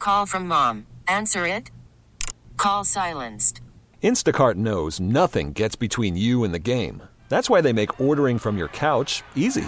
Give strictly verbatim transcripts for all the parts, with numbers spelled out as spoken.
Call from mom. Answer it. Call silenced. Instacart knows nothing gets between you and the game. That's why they make ordering from your couch easy.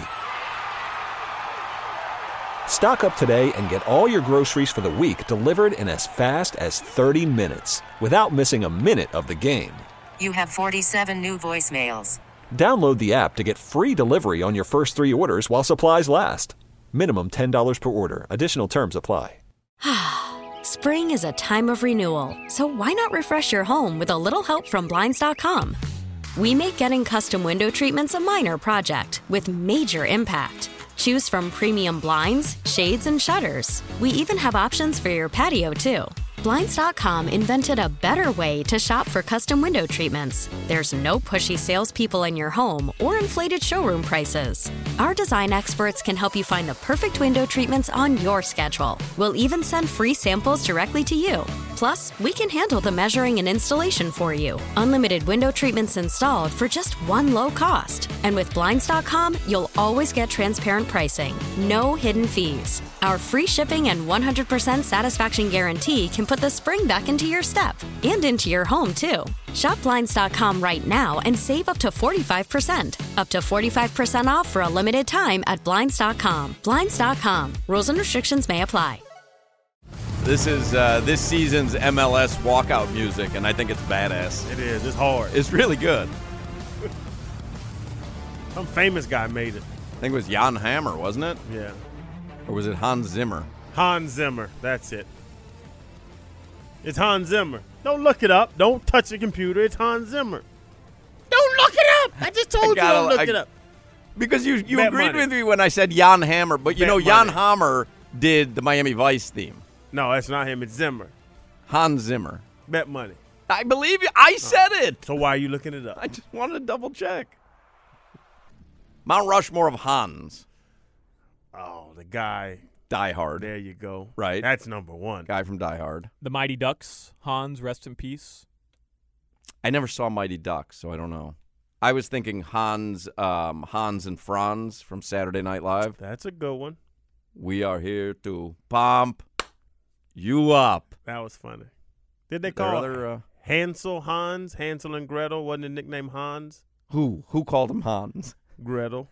Stock up today and get all your groceries for the week delivered in as fast as thirty minutes without missing a minute of the game. You have forty-seven new voicemails. Download the app to get free delivery on your first three orders while supplies last. Minimum ten dollars per order. Additional terms apply. Spring is a time of renewal, so why not refresh your home with a little help from Blinds dot com? We make getting custom window treatments a minor project with major impact. Choose from premium blinds, shades, and shutters. We even have options for your patio, too. Blinds dot com invented a better way to shop for custom window treatments. There's no pushy salespeople in your home or inflated showroom prices. Our design experts can help you find the perfect window treatments on your schedule. We'll even send free samples directly to you. Plus, we can handle the measuring and installation for you. Unlimited window treatments installed for just one low cost. And with Blinds dot com, you'll always get transparent pricing. No hidden fees. Our free shipping and one hundred percent satisfaction guarantee can put the spring back into your step and into your home, too. Shop Blinds dot com right now and save up to forty-five percent. Up to forty-five percent off for a limited time at Blinds dot com. Blinds dot com. Rules and restrictions may apply. This is uh, this season's M L S walkout music, and I think it's badass. It is. It's hard. It's really good. Some famous guy made it. I think it was Jan Hammer, wasn't it? Yeah. Or was it Hans Zimmer? Hans Zimmer. That's it. It's Hans Zimmer. Don't look it up. Don't touch the computer. It's Hans Zimmer. Don't look it up. I just told I gotta, you don't look I, it up. Because you, you Bet agreed money. with me when I said Jan Hammer, but you Bet know, Jan money. Hammer did the Miami Vice theme. No, that's not him. It's Zimmer. Hans Zimmer. Bet money. I believe you. I said it. So why are you looking it up? I just wanted to double check. Mount Rushmore of Hans. Oh, the guy. Die Hard. There you go. Right. That's number one. Guy from Die Hard. The Mighty Ducks. Hans, rest in peace. I never saw Mighty Ducks, so I don't know. I was thinking Hans, um, Hans and Franz from Saturday Night Live. That's a good one. We are here to pump you up. That was funny. Did they There call other, uh, Hansel Hans? Hansel and Gretel? Wasn't the nickname Hans? Who? Who called him Hans? Gretel.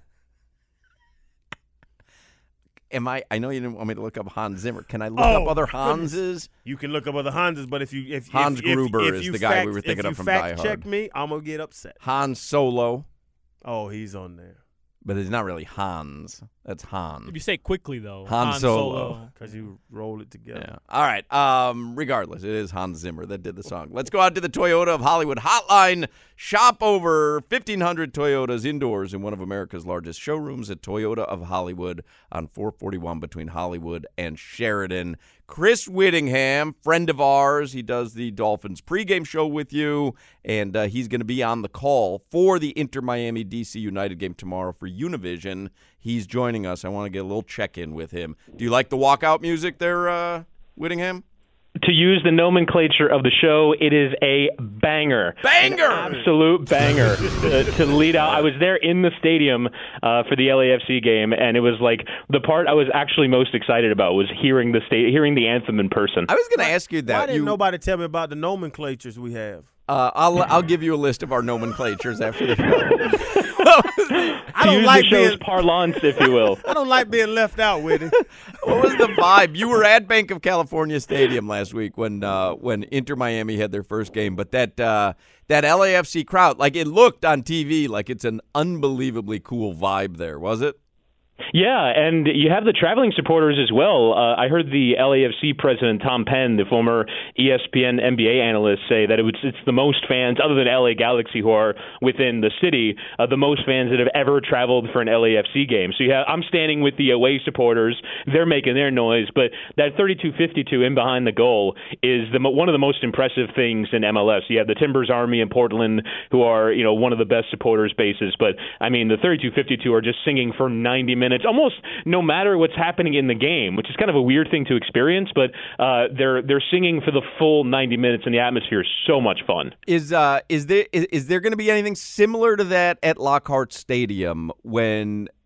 Am I? I know you didn't want me to look up Hans Zimmer. Can I look Oh, up other goodness. Hanses? You can look up other Hanses, but if you if Hans if, if, Gruber if is you the guy fact, we were thinking if of from you Die fact check Hard. me, I'm gonna get upset. Han Solo, Oh, he's on there but it's not really Hans. That's If Han. you say it quickly, though. Han Han Solo. because you roll it together. Yeah. All right. Um. Regardless, it is Hans Zimmer that did the song. Let's go out to the Toyota of Hollywood hotline. Shop over fifteen hundred Toyotas indoors in one of America's largest showrooms at Toyota of Hollywood on four forty-one between Hollywood and Sheridan. Chris Whittingham, friend of ours. He does the Dolphins pregame show with you, and uh, he's going to be on the call for the Inter-Miami D C United game tomorrow for Univision. He's joining us. I want to get a little check-in with him. Do you like the walkout music there, uh, Whittingham? To use the nomenclature of the show, it is a banger. Banger! An absolute banger uh, to lead out. I was there in the stadium uh, for the L A F C game, and it was like the part I was actually most excited about was hearing the sta- hearing the anthem in person. I was going to ask you that. Why didn't you, nobody tell me about the nomenclatures we have? uh, I'll I'll give you a list of our nomenclatures after the show. I to don't use like the show's being parlance, if you will. I don't like being left out with it. What was the vibe? You were at Bank of California Stadium last week when uh, when Inter Miami had their first game, but that uh, that L A F C crowd, like it looked on T V like it's an unbelievably cool vibe there, was it? Yeah, and you have the traveling supporters as well. Uh, I heard the L A F C president, Tom Penn, the former E S P N N B A analyst, say that it was, it's the most fans, other than L A Galaxy, who are within the city, uh, the most fans that have ever traveled for an L A F C game. So you have, I'm standing with the away supporters. They're making their noise, but that thirty-two fifty-two in behind the goal is the one of the most impressive things in M L S. You have the Timbers Army in Portland, who are, you know, one of the best supporters bases, but I mean the thirty-two fifty-two are just singing for ninety minutes. It's almost no matter what's happening in the game, which is kind of a weird thing to experience, but uh, they're they're singing for the full ninety minutes, and the atmosphere is so much fun. Is uh is there is, is there going to be anything similar to that at Lockhart Stadium when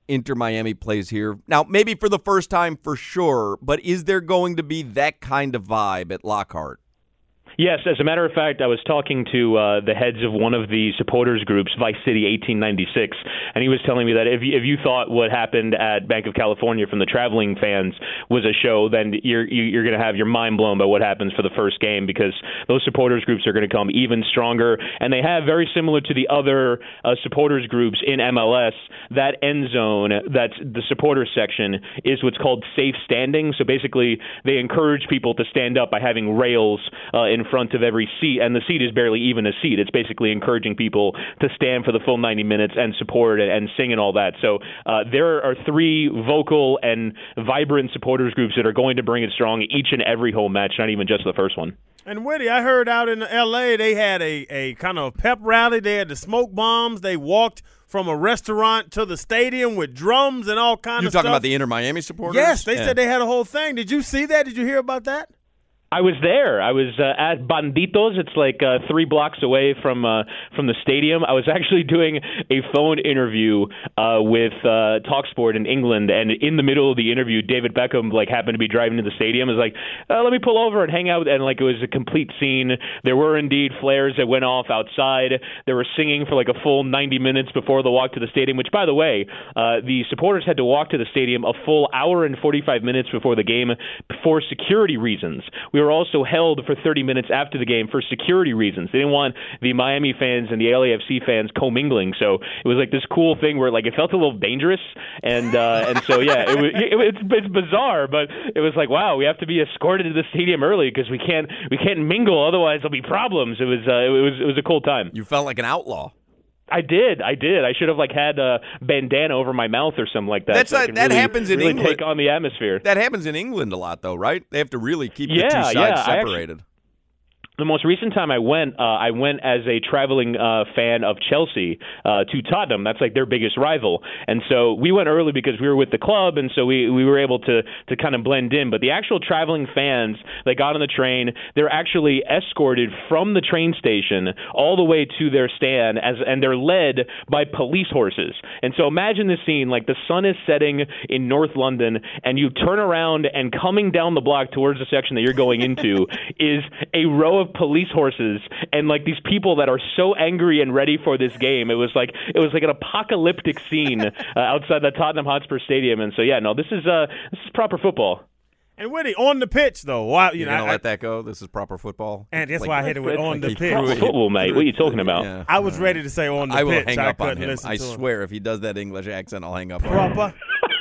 Inter Miami plays here. Now, maybe for the first time for sure, but is there going to be that kind of vibe at Lockhart? Yes, as a matter of fact, I was talking to uh, the heads of one of the supporters groups, Vice City eighteen ninety-six, and he was telling me that if you, if you thought what happened at Banc of California from the traveling fans was a show, then you're you're going to have your mind blown by what happens for the first game, because those supporters groups are going to come even stronger, and they have, very similar to the other uh, supporters groups in M L S, that end zone, that's the supporters section, is what's called safe standing. So basically, they encourage people to stand up by having rails uh, in front of every seat, and the seat is barely even a seat. It's basically encouraging people to stand for the full ninety minutes and support and, and sing and all that. So uh, there are three vocal and vibrant supporters groups that are going to bring it strong each and every home match, not even just the first one. And Whitty, I heard out in L A they had a, a kind of pep rally. They had the smoke bombs. They walked from a restaurant to the stadium with drums and all kinds You're of stuff. You're talking about the Inter Miami supporters? Yes, they yeah. said they had a whole thing. Did you see that? Did you hear about that? I was there. I was uh, at Banditos. It's like uh, three blocks away from uh, from the stadium. I was actually doing a phone interview uh, with uh, TalkSport in England, and in the middle of the interview, David Beckham like happened to be driving to the stadium. I was like, uh, "Let me pull over and hang out," and like it was a complete scene. There were indeed flares that went off outside. They were singing for like a full ninety minutes before the walk to the stadium. Which, by the way, uh, the supporters had to walk to the stadium a full hour and forty-five minutes before the game for security reasons. We We were also held for thirty minutes after the game for security reasons. They didn't want the Miami fans and the L A F C fans commingling, so it was like this cool thing where like it felt a little dangerous, and uh, and so yeah, it was it, it's, it's bizarre, but it was like, wow, we have to be escorted to the stadium early because we can't we can't mingle, otherwise there'll be problems. It was uh, it was it was a cool time. You felt like an outlaw. I did, I did. I should have like had a bandana over my mouth or something like that. That's so a, I could that really, happens in really England. Take on the atmosphere. That happens in England a lot, though, right? They have to really keep yeah, the two sides yeah. separated. Actually, the most recent time I went, uh, I went as a traveling uh, fan of Chelsea uh, to Tottenham. That's like their biggest rival. And so we went early because we were with the club, and so we, we were able to to kind of blend in. But the actual traveling fans, they got on the train. They're actually escorted from the train station all the way to their stand, as and they're led by police horses. And so imagine the scene, like the sun is setting in North London, and you turn around, and coming down the block towards the section that you're going into is a row of police horses and like these people that are so angry and ready for this game. It was like it was like an apocalyptic scene uh, outside the Tottenham Hotspur Stadium. And so yeah, no, this is uh this is proper football. And Whitty, on the pitch though, why, you You're know, gonna I, let that go? This is proper football. And that's like, why I hit it with on like the he pitch. threw it- Football, mate. What are you talking about? Yeah. I was ready to say on the I will pitch. hang I up on couldn't him. listen I to him. swear, if he does that English accent, I'll hang up on him. Proper.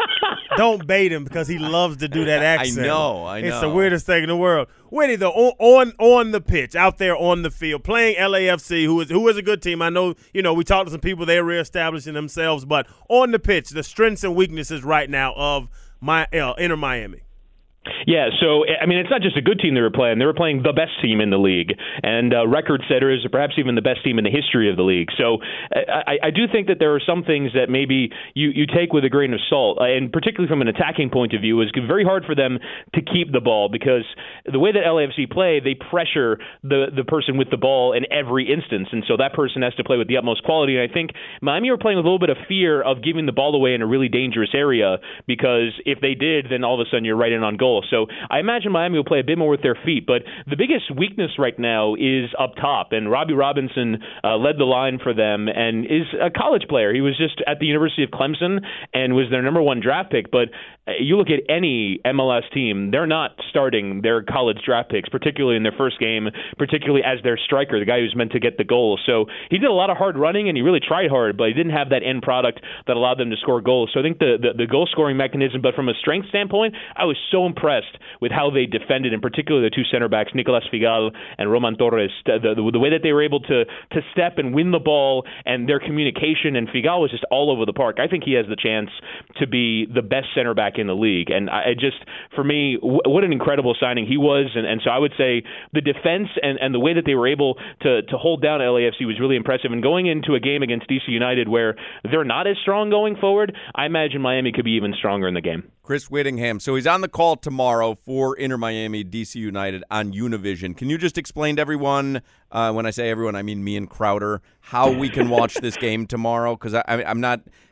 Don't bait him because he loves to do that accent. I know, I know. It's the weirdest thing in the world. Whitty, though, on, on on the pitch, out there on the field, playing L A F C, who is who is a good team. I know, you know, we talked to some people, they're reestablishing themselves, but on the pitch, the strengths and weaknesses right now of my uh, Inter Miami. Yeah, so, I mean, it's not just a good team they were playing. They were playing the best team in the league, and uh, record setters, or perhaps even the best team in the history of the league. So I, I do think that there are some things that maybe you, you take with a grain of salt, uh, and particularly from an attacking point of view, it's very hard for them to keep the ball because the way that L A F C play, they pressure the, the person with the ball in every instance, and so that person has to play with the utmost quality. And I think Miami were playing with a little bit of fear of giving the ball away in a really dangerous area because if they did, then all of a sudden you're right in on goal. So I imagine Miami will play a bit more with their feet, but the biggest weakness right now is up top, and Robbie Robinson uh, led the line for them and is a college player. He was just at the University of Clemson and was their number one draft pick, but you look at any M L S team, they're not starting their college draft picks, particularly in their first game, particularly as their striker, the guy who's meant to get the goal. So he did a lot of hard running, and he really tried hard, but he didn't have that end product that allowed them to score goals. So I think the, the, the goal-scoring mechanism, but from a strength standpoint, I was so impressed with how they defended, and particularly the two center backs, Nicolas Figal and Roman Torres, the, the, the way that they were able to to step and win the ball, and their communication, and Figal was just all over the park. I think he has the chance to be the best center back in the league, and I just, for me, w- what an incredible signing he was, and, and so I would say the defense and, and the way that they were able to, to hold down L A F C was really impressive, and going into a game against D C United where they're not as strong going forward, I imagine Miami could be even stronger in the game. Chris Whittingham. So he's on the call tomorrow for Inter Miami, D C United on Univision. Can you just explain to everyone, uh, when I say everyone, I mean me and Crowder, how we can watch this game tomorrow? Because I'm not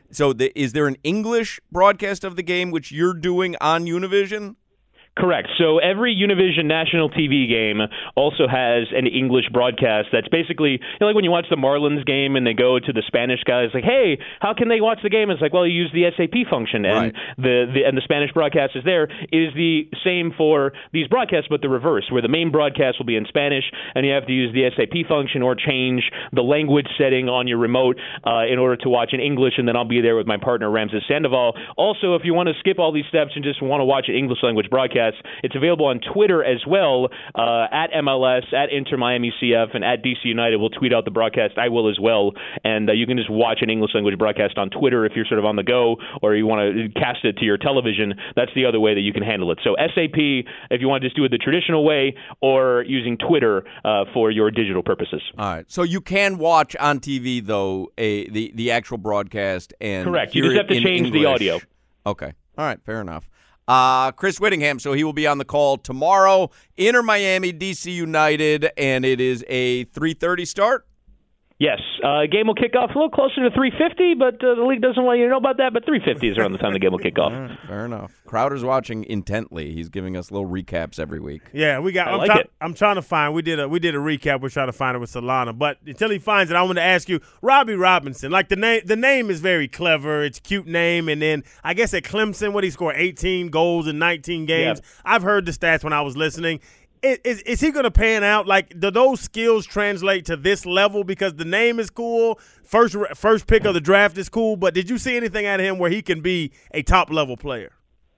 So the, is there an English broadcast of the game which you're doing on Univision? Correct. So every Univision national T V game also has an English broadcast that's basically, you know, like when you watch the Marlins game and they go to the Spanish guys like, hey, how can they watch the game? It's like, well, you use the S A P function, and right. the, the and the Spanish broadcast is there. It is the same for these broadcasts, but the reverse, where the main broadcast will be in Spanish, and you have to use the S A P function or change the language setting on your remote uh, in order to watch in English, and then I'll be there with my partner, Ramses Sandoval. Also, if you want to skip all these steps and just want to watch an English language broadcast, it's available on Twitter as well, uh, at M L S, at Inter Miami C F, and at D C United. We'll tweet out the broadcast. I will as well. And uh, you can just watch an English language broadcast on Twitter if you're sort of on the go or you want to cast it to your television. That's the other way that you can handle it. So S A P, if you want to just do it the traditional way, or using Twitter uh, for your digital purposes. All right. So you can watch on T V, though, a the, the actual broadcast. And correct. You hear just have it to in change English. the audio. Okay. All right. Fair enough. Uh, Chris Whittingham, so he will be on the call tomorrow. Inter Miami, D C United, and it is a three thirty start? Yes. Uh, game will kick off a little closer to three fifty, but uh, the league doesn't want you to know about that, but three fifty is around the time the game will kick off. All right, fair enough. Crowder's watching intently. He's giving us little recaps every week. Yeah, we got. I I'm, like try, it. I'm trying to find. We did a we did a recap. We're trying to find it with Solana, but until he finds it, I want to ask you, Robbie Robinson. Like the name, the name is very clever. It's a cute name, and then I guess at Clemson, what he scored eighteen goals in nineteen games. Yeah. I've heard the stats when I was listening. Is, is, is he going to pan out? Like, do those skills translate to this level? Because the name is cool, first first pick of the draft is cool, but did you see anything out of him where he can be a top-level player?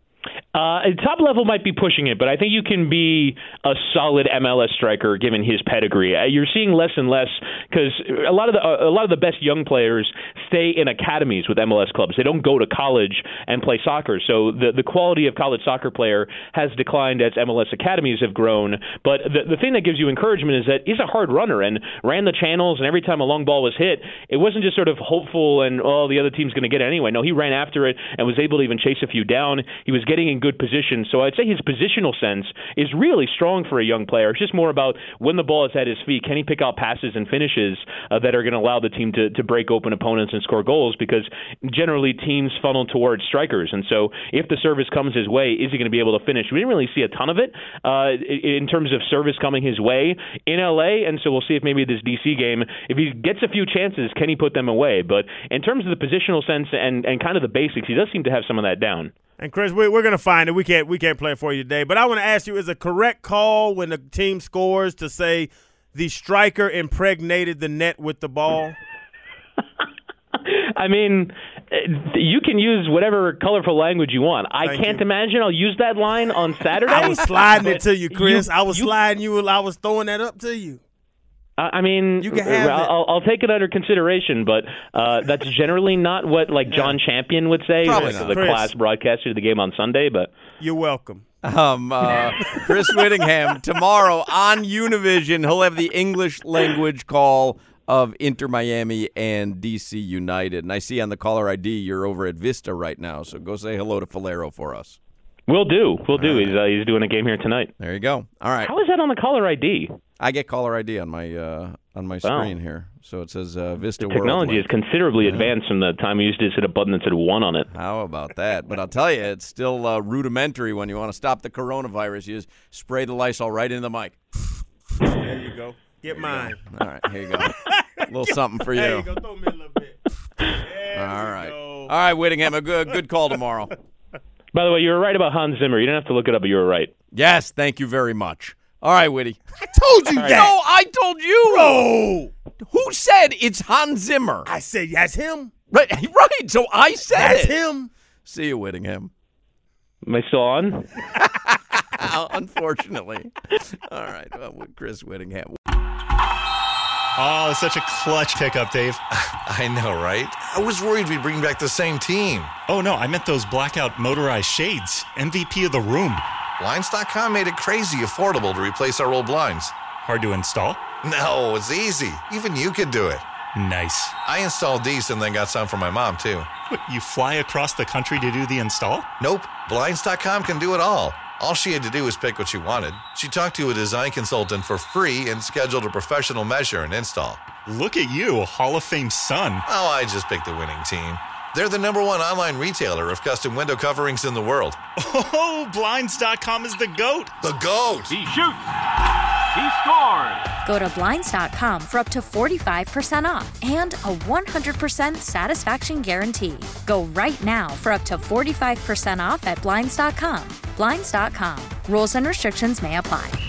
Uh, top level might be pushing it, but I think you can be a solid M L S striker given his pedigree. Uh, you're seeing less and less because a lot of the uh, a lot of the best young players stay in academies with M L S clubs. They don't go to college and play soccer. So the the quality of college soccer player has declined as M L S academies have grown. But the the thing that gives you encouragement is that he's a hard runner and ran the channels, and every time a long ball was hit, it wasn't just sort of hopeful and oh the other team's going to get it anyway. No, he ran after it and was able to even chase a few down. He was getting in good position. So I'd say his positional sense is really strong for a young player. It's just more about when the ball is at his feet, can he pick out passes and finishes uh, that are going to allow the team to, to break open opponents and score goals, because generally teams funnel towards strikers. And so if the service comes his way, is he going to be able to finish? We didn't really see a ton of it uh, in terms of service coming his way in L A, and so we'll see if maybe this D C game, if he gets a few chances, can he put them away? But in terms of the positional sense and, and kind of the basics, he does seem to have some of that down. And Chris, we, we're going to find it. We can't we can't play it for you today. But I want to ask you: is a correct call when the team scores to say the striker impregnated the net with the ball? I mean, you can use whatever colorful language you want. I Thank can't you. imagine I'll use that line on Saturday. I was sliding it but to you, Chris. you- I was you- sliding you. I was throwing that up to you. I mean, You can have it. I'll, I'll take it under consideration, but uh, that's generally not what like John Champion would say, Probably the, not. the Chris. class broadcaster of the game on Sunday. But You're welcome. Um, uh, Chris Whittingham tomorrow on Univision. He'll have the English language call of Inter Miami and D C United. And I see on the caller I D you're over at Vista right now, so go say hello to Falero for us. we'll do, we'll do. He's uh, he's doing a game here tonight. There you go. All right. How is that on the caller I D? I get caller I D on my uh, on my Wow. screen here, so it says uh, Vista Technology World is considerably advanced from the time we used to just hit a button that said one on it. How about that? But I'll tell you, it's still uh, rudimentary. When you want to stop the coronavirus, you just spray the Lysol right into the mic. There you go. Get mine. All right, here you go. A little something for you. There you go. Throw me a little bit. There All we right. go. All right, Whittingham, a good, good call tomorrow. By the way, you were right about Hans Zimmer. You didn't have to look it up, but you were right. Yes, thank you very much. All right, Whitty. I told you that. No, I told you. No. Who said it's Hans Zimmer? I said that's him. Right, right. So I said That's it. him. See you, Whittingham. Am I still on? Unfortunately. All right, well, with Chris Whittingham. Oh, it's such a clutch pickup, Dave. I know, right? I was worried we'd bring back the same team. Oh, no, I meant those blackout motorized shades. M V P of the room. Blinds dot com made it crazy affordable to replace our old blinds. Hard to install? No, it's easy. Even you could do it. Nice. I installed these and then got some for my mom, too. What, you fly across the country to do the install? Nope, Blinds dot com can do it all. All she had to do was pick what she wanted. She talked to a design consultant for free and scheduled a professional measure and install. Look at you, Hall of Fame son. Oh, I just picked the winning team. They're the number one online retailer of custom window coverings in the world. Oh, Blinds dot com is the GOAT. The GOAT! He shoots! He scores! Go to Blinds dot com for up to forty-five percent off and a one hundred percent satisfaction guarantee. Go right now for up to forty-five percent off at Blinds dot com. Blinds dot com. Rules and restrictions may apply.